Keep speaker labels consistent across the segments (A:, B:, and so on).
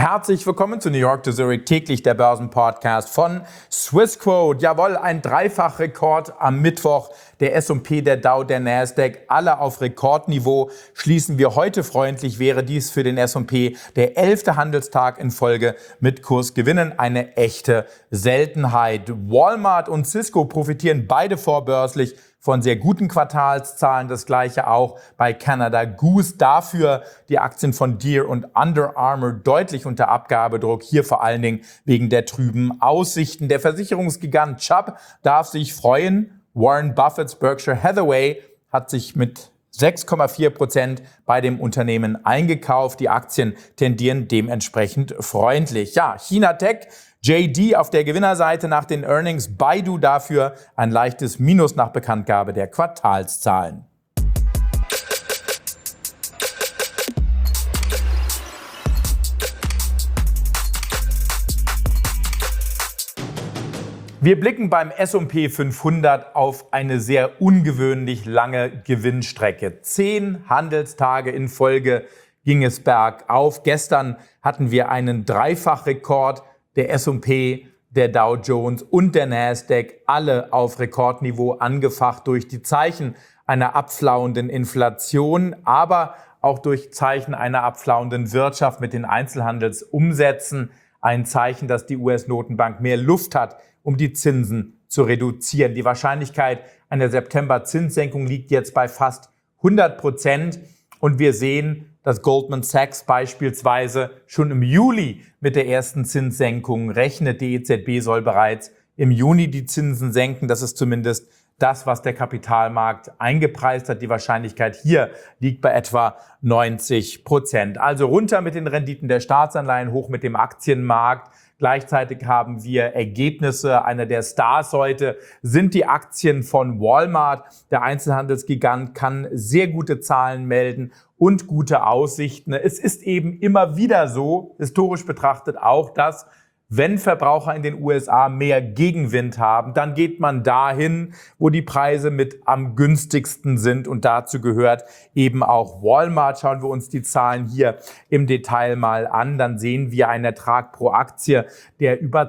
A: Herzlich willkommen zu New York to Zurich, täglich der Börsenpodcast von Swissquote. Jawohl, ein Dreifachrekord am Mittwoch. Der S&P, der Dow, der Nasdaq, alle auf Rekordniveau. Schließen wir heute freundlich, wäre dies für den S&P der 11. Handelstag in Folge mit Kursgewinnen. Eine echte Seltenheit. Walmart und Cisco profitieren beide vorbörslich von sehr guten Quartalszahlen. Das gleiche auch bei Canada Goose. Dafür die Aktien von Deere und Under Armour deutlich unter Abgabedruck. Hier vor allen Dingen wegen der trüben Aussichten. Der Versicherungsgigant Chubb darf sich freuen. Warren Buffetts Berkshire Hathaway hat sich mit 6,4% bei dem Unternehmen eingekauft. Die Aktien tendieren dementsprechend freundlich. Ja, China Tech, JD auf der Gewinnerseite nach den Earnings, Baidu dafür ein leichtes Minus nach Bekanntgabe der Quartalszahlen. Wir blicken beim S&P 500 auf eine sehr ungewöhnlich lange Gewinnstrecke. 10 Handelstage in Folge ging es bergauf. Gestern hatten wir einen Dreifachrekord. Der S&P, der Dow Jones und der Nasdaq, alle auf Rekordniveau, angefacht durch die Zeichen einer abflauenden Inflation, aber auch durch Zeichen einer abflauenden Wirtschaft mit den Einzelhandelsumsätzen. Ein Zeichen, dass die US-Notenbank mehr Luft hat, um die Zinsen zu reduzieren. Die Wahrscheinlichkeit einer September-Zinssenkung liegt jetzt bei fast 100%. Und wir sehen, dass Goldman Sachs beispielsweise schon im Juli mit der ersten Zinssenkung rechnet. Die EZB soll bereits im Juni die Zinsen senken. Das ist zumindest das, was der Kapitalmarkt eingepreist hat. Die Wahrscheinlichkeit hier liegt bei etwa 90%. Also runter mit den Renditen der Staatsanleihen, hoch mit dem Aktienmarkt. Gleichzeitig haben wir Ergebnisse. Einer der Stars heute sind die Aktien von Walmart. Der Einzelhandelsgigant kann sehr gute Zahlen melden und gute Aussichten. Es ist eben immer wieder so, historisch betrachtet auch, dass wenn Verbraucher in den USA mehr Gegenwind haben, dann geht man dahin, wo die Preise mit am günstigsten sind. Und dazu gehört eben auch Walmart. Schauen wir uns die Zahlen hier im Detail mal an. Dann sehen wir einen Ertrag pro Aktie, der über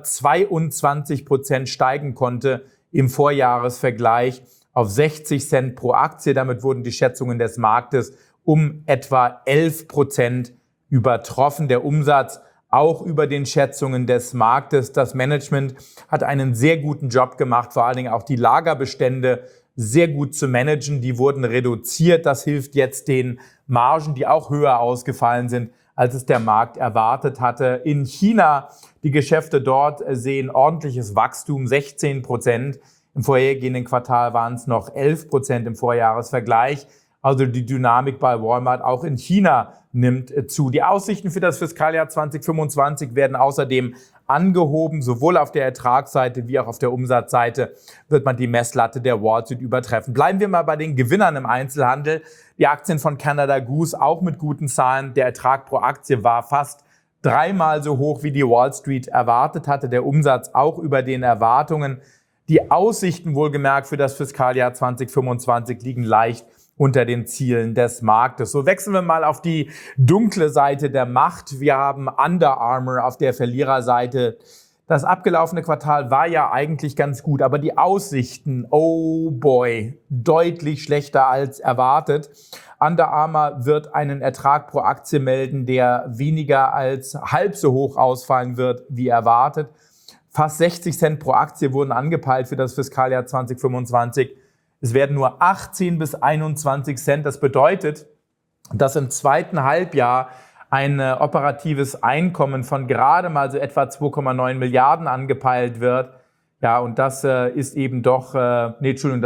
A: 22% steigen konnte im Vorjahresvergleich auf 60 Cent pro Aktie. Damit wurden die Schätzungen des Marktes um etwa 11% übertroffen. Der Umsatz auch über den Schätzungen des Marktes. Das Management hat einen sehr guten Job gemacht, vor allen Dingen auch die Lagerbestände sehr gut zu managen. Die wurden reduziert. Das hilft jetzt den Margen, die auch höher ausgefallen sind, als es der Markt erwartet hatte. In China, die Geschäfte dort sehen ordentliches Wachstum, 16%. Im vorhergehenden Quartal waren es noch 11% im Vorjahresvergleich. Also die Dynamik bei Walmart auch in China nimmt zu. Die Aussichten für das Fiskaljahr 2025 werden außerdem angehoben. Sowohl auf der Ertragsseite wie auch auf der Umsatzseite wird man die Messlatte der Wall Street übertreffen. Bleiben wir mal bei den Gewinnern im Einzelhandel. Die Aktien von Canada Goose auch mit guten Zahlen. Der Ertrag pro Aktie war fast 3-mal so hoch, wie die Wall Street erwartet hatte. Der Umsatz auch über den Erwartungen. Die Aussichten wohlgemerkt für das Fiskaljahr 2025 liegen leicht unter den Zielen des Marktes. So wechseln wir mal auf die dunkle Seite der Macht. Wir haben Under Armour auf der Verliererseite. Das abgelaufene Quartal war ja eigentlich ganz gut, aber die Aussichten, oh boy, deutlich schlechter als erwartet. Under Armour wird einen Ertrag pro Aktie melden, der weniger als halb so hoch ausfallen wird, wie erwartet. Fast 60 Cent pro Aktie wurden angepeilt für das Fiskaljahr 2025. Es werden nur 18 bis 21 Cent. Das bedeutet, dass im zweiten Halbjahr ein operatives Einkommen von gerade mal so etwa 2,9 Milliarden angepeilt wird. Ja, und das ist eben doch, das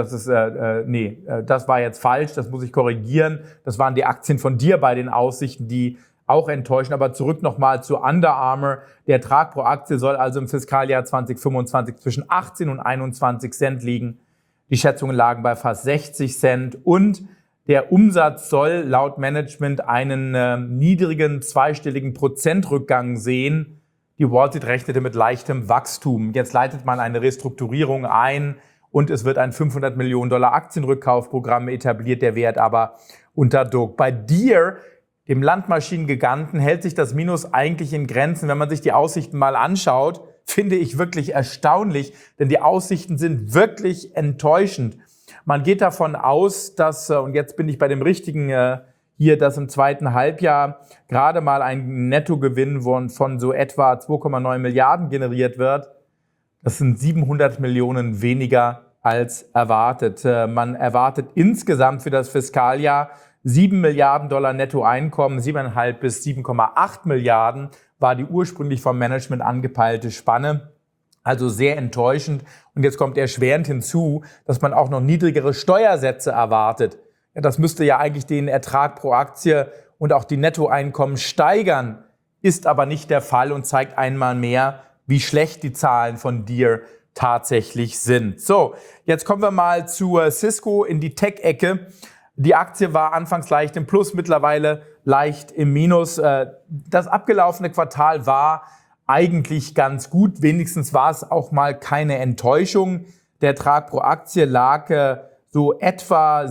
A: war jetzt falsch, das muss ich korrigieren. Das waren die Aktien von Deere bei den Aussichten, die auch enttäuschen. Aber zurück nochmal zu Under Armour. Der Ertrag pro Aktie soll also im Fiskaljahr 2025 zwischen 18 und 21 Cent liegen. Die Schätzungen lagen bei fast 60 Cent und der Umsatz soll laut Management einen niedrigen zweistelligen Prozentrückgang sehen. Die Wall Street rechnete mit leichtem Wachstum. Jetzt leitet man eine Restrukturierung ein und es wird ein $500 Millionen Aktienrückkaufprogramm etabliert, der Wert aber unter Druck. Bei Deere dem Landmaschinengiganten, hält sich das Minus eigentlich in Grenzen. Wenn man sich die Aussichten mal anschaut, finde ich wirklich erstaunlich, denn die Aussichten sind wirklich enttäuschend. Man geht davon aus, dass, und jetzt bin ich bei dem richtigen hier, dass im zweiten Halbjahr gerade mal ein Nettogewinn von so etwa 2,9 Milliarden generiert wird. Das sind 700 Millionen weniger als erwartet. Man erwartet insgesamt für das Fiskaljahr 7 Milliarden Dollar Nettoeinkommen, 7,5 bis 7,8 Milliarden war die ursprünglich vom Management angepeilte Spanne. Also sehr enttäuschend. Und jetzt kommt erschwerend hinzu, dass man auch noch niedrigere Steuersätze erwartet. Ja, das müsste ja eigentlich den Ertrag pro Aktie und auch die Nettoeinkommen steigern, ist aber nicht der Fall und zeigt einmal mehr, wie schlecht die Zahlen von Deere tatsächlich sind. So, jetzt kommen wir mal zu Cisco in die Tech-Ecke. Die Aktie war anfangs leicht im Plus, mittlerweile leicht im Minus. Das abgelaufene Quartal war eigentlich ganz gut. Wenigstens war es auch mal keine Enttäuschung. Der Ertrag pro Aktie lag so etwa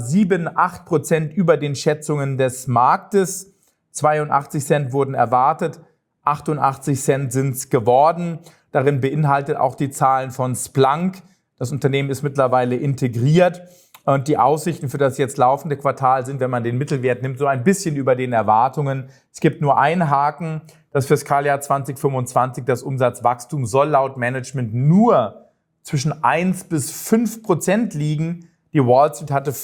A: 7-8% über den Schätzungen des Marktes. 82 Cent wurden erwartet, 88 Cent sind es geworden. Darin beinhaltet auch die Zahlen von Splunk. Das Unternehmen ist mittlerweile integriert. Und die Aussichten für das jetzt laufende Quartal sind, wenn man den Mittelwert nimmt, so ein bisschen über den Erwartungen. Es gibt nur einen Haken. Das Fiskaljahr 2025, das Umsatzwachstum soll laut Management nur zwischen 1 bis 5% liegen. Die Wall Street hatte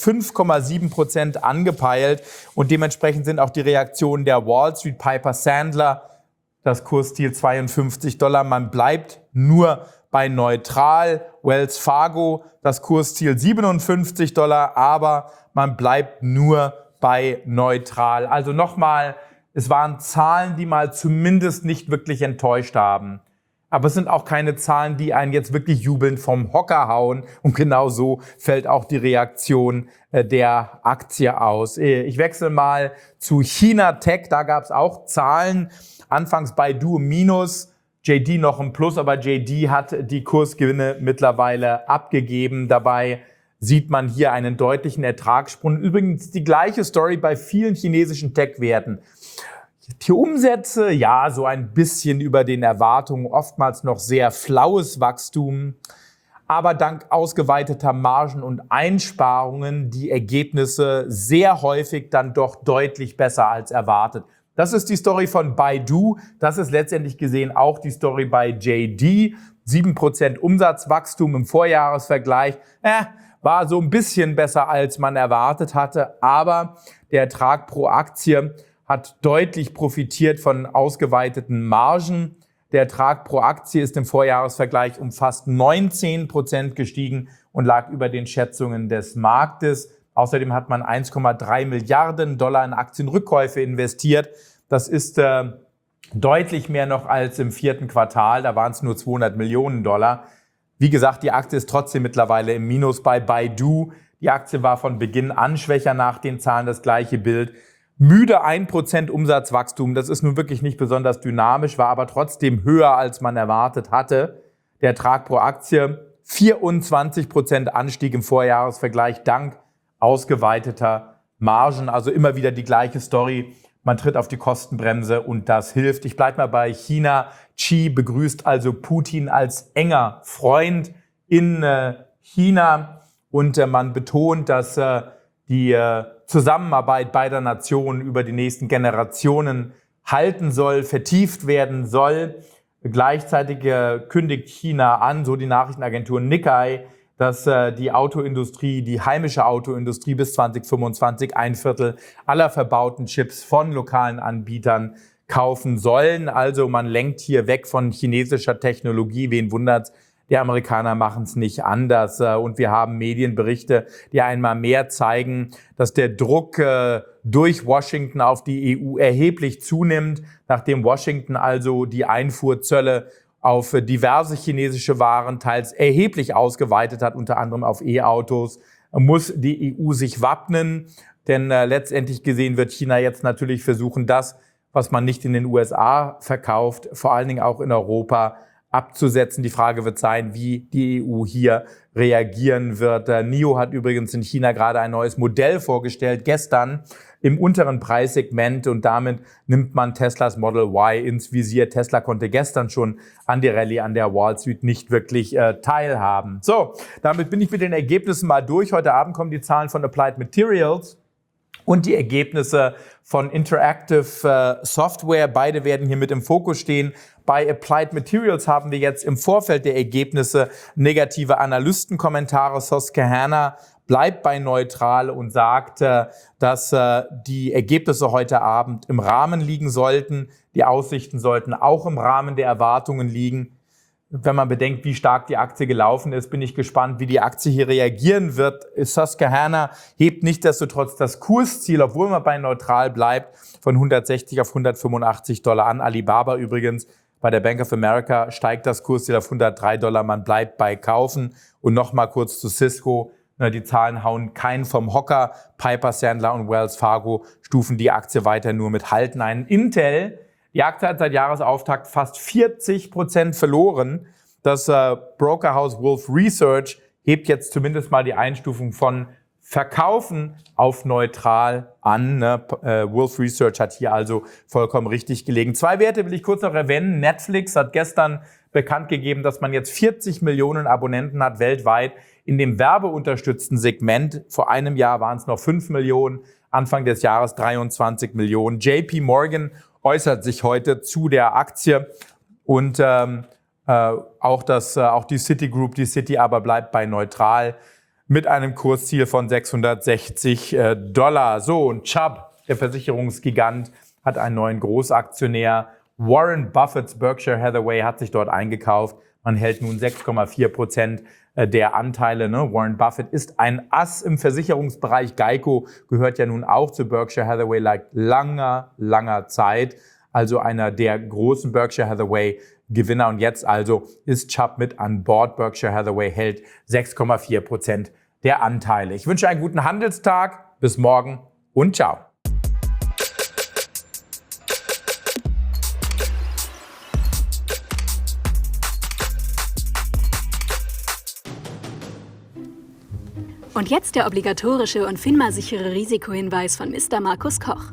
A: 5,7% angepeilt und dementsprechend sind auch die Reaktionen der Wall Street. Piper Sandler, das Kursziel $52. Man bleibt nur bei neutral. Wells Fargo, das Kursziel $57, aber man bleibt nur bei neutral. Also nochmal, es waren Zahlen, die mal zumindest nicht wirklich enttäuscht haben. Aber es sind auch keine Zahlen, die einen jetzt wirklich jubelnd vom Hocker hauen. Und genau so fällt auch die Reaktion der Aktie aus. Ich wechsle mal zu China Tech. Da gab es auch Zahlen. Anfangs Baidu im Minus, JD noch im Plus, aber JD hat die Kursgewinne mittlerweile abgegeben. Dabei sieht man hier einen deutlichen Ertragssprung. Übrigens die gleiche Story bei vielen chinesischen Tech-Werten. Die Umsätze, ja, so ein bisschen über den Erwartungen, oftmals noch sehr flaues Wachstum, aber dank ausgeweiteter Margen und Einsparungen die Ergebnisse sehr häufig dann doch deutlich besser als erwartet. Das ist die Story von Baidu, das ist letztendlich gesehen auch die Story bei JD. 7% Umsatzwachstum im Vorjahresvergleich, war so ein bisschen besser als man erwartet hatte, aber der Ertrag pro Aktie hat deutlich profitiert von ausgeweiteten Margen. Der Ertrag pro Aktie ist im Vorjahresvergleich um fast 19% gestiegen und lag über den Schätzungen des Marktes. Außerdem hat man 1,3 Milliarden Dollar in Aktienrückkäufe investiert. Das ist deutlich mehr noch als im vierten Quartal. Da waren es nur 200 Millionen Dollar. Wie gesagt, die Aktie ist trotzdem mittlerweile im Minus bei Baidu. Die Aktie war von Beginn an schwächer, nach den Zahlen das gleiche Bild. Müde 1% Umsatzwachstum, das ist nun wirklich nicht besonders dynamisch, war aber trotzdem höher, als man erwartet hatte. Der Ertrag pro Aktie 24% Anstieg im Vorjahresvergleich dank ausgeweiteter Margen. Also immer wieder die gleiche Story. Man tritt auf die Kostenbremse und das hilft. Ich bleibe mal bei China. Xi begrüßt also Putin als enger Freund in China und man betont, dass die Zusammenarbeit beider Nationen über die nächsten Generationen halten soll, vertieft werden soll. Gleichzeitig kündigt China an, so die Nachrichtenagentur Nikkei, dass die Autoindustrie, die heimische Autoindustrie bis 2025 ein Viertel aller verbauten Chips von lokalen Anbietern kaufen sollen. Also man lenkt hier weg von chinesischer Technologie. Wen wundert's? Die Amerikaner machen es nicht anders. Und wir haben Medienberichte, die einmal mehr zeigen, dass der Druck durch Washington auf die EU erheblich zunimmt. Nachdem Washington also die Einfuhrzölle auf diverse chinesische Waren teils erheblich ausgeweitet hat, unter anderem auf E-Autos, muss die EU sich wappnen. Denn letztendlich gesehen wird China jetzt natürlich versuchen, das, was man nicht in den USA verkauft, vor allen Dingen auch in Europa, abzusetzen. Die Frage wird sein, wie die EU hier reagieren wird. NIO hat übrigens in China gerade ein neues Modell vorgestellt, gestern, im unteren Preissegment und damit nimmt man Teslas Model Y ins Visier. Tesla konnte gestern schon an der Rallye an der Wall Street nicht wirklich teilhaben. So, damit bin ich mit den Ergebnissen mal durch. Heute Abend kommen die Zahlen von Applied Materials und die Ergebnisse von Interactive Software. Beide werden hier mit im Fokus stehen. Bei Applied Materials haben wir jetzt im Vorfeld der Ergebnisse negative Analystenkommentare. Susquehanna bleibt bei neutral und sagt, dass die Ergebnisse heute Abend im Rahmen liegen sollten. Die Aussichten sollten auch im Rahmen der Erwartungen liegen. Wenn man bedenkt, wie stark die Aktie gelaufen ist, bin ich gespannt, wie die Aktie hier reagieren wird. Susquehanna hebt nichtsdestotrotz das Kursziel, obwohl man bei neutral bleibt, von 160 auf $185 an. Alibaba übrigens bei der Bank of America steigt das Kursziel auf $103. Man bleibt bei Kaufen. Und nochmal kurz zu Cisco. Die Zahlen hauen keinen vom Hocker. Piper Sandler und Wells Fargo stufen die Aktie weiter nur mit Halten ein. Intel, die Aktie hat seit Jahresauftakt fast 40% verloren. Das Brokerhaus Wolfe Research hebt jetzt zumindest mal die Einstufung von Verkaufen auf neutral an. Wolfe Research hat hier also vollkommen richtig gelegen. Zwei Werte will ich kurz noch erwähnen. Netflix hat gestern bekannt gegeben, dass man jetzt 40 Millionen Abonnenten hat weltweit in dem werbeunterstützten Segment. Vor einem Jahr waren es noch 5 Millionen, Anfang des Jahres 23 Millionen. JP Morgan äußert sich heute zu der Aktie und auch die Citigroup, die Citi aber bleibt bei neutral mit einem Kursziel von $660. So, und Chubb, der Versicherungsgigant, hat einen neuen Großaktionär. Warren Buffetts Berkshire Hathaway hat sich dort eingekauft. Man hält nun 6,4% der Anteile. Warren Buffett ist ein Ass im Versicherungsbereich. Geico gehört ja nun auch zu Berkshire Hathaway seit langer Zeit. Also einer der großen Berkshire Hathaway Gewinner. Und jetzt also ist Chubb mit an Bord. Berkshire Hathaway hält 6,4% der Anteile. Ich wünsche einen guten Handelstag. Bis morgen und ciao.
B: Und jetzt der obligatorische und FINMA-sichere Risikohinweis von Mr. Markus Koch.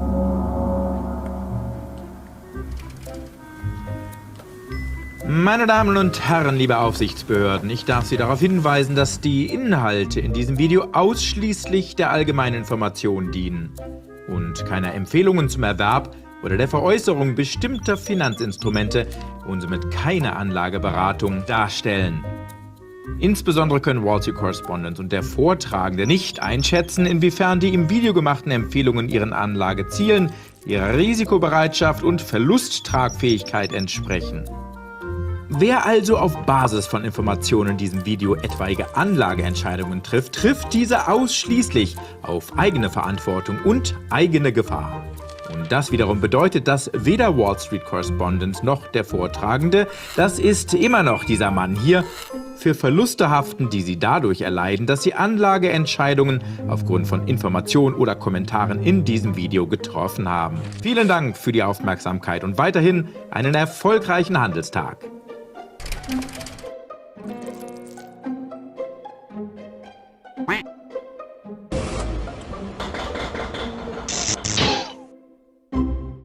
C: Meine Damen und Herren, liebe Aufsichtsbehörden, ich darf Sie darauf hinweisen, dass die Inhalte in diesem Video ausschließlich der allgemeinen Information dienen und keiner Empfehlungen zum Erwerb oder der Veräußerung bestimmter Finanzinstrumente und somit keine Anlageberatung darstellen. Insbesondere können Wall Street Correspondent und der Vortragende nicht einschätzen, inwiefern die im Video gemachten Empfehlungen ihren Anlagezielen, ihrer Risikobereitschaft und Verlusttragfähigkeit entsprechen. Wer also auf Basis von Informationen in diesem Video etwaige Anlageentscheidungen trifft, trifft diese ausschließlich auf eigene Verantwortung und eigene Gefahr. Und das wiederum bedeutet, dass weder Wall Street Correspondent noch der Vortragende, das ist immer noch dieser Mann hier, für Verluste haften, die sie dadurch erleiden, dass sie Anlageentscheidungen aufgrund von Informationen oder Kommentaren in diesem Video getroffen haben. Vielen Dank für die Aufmerksamkeit und weiterhin einen erfolgreichen Handelstag.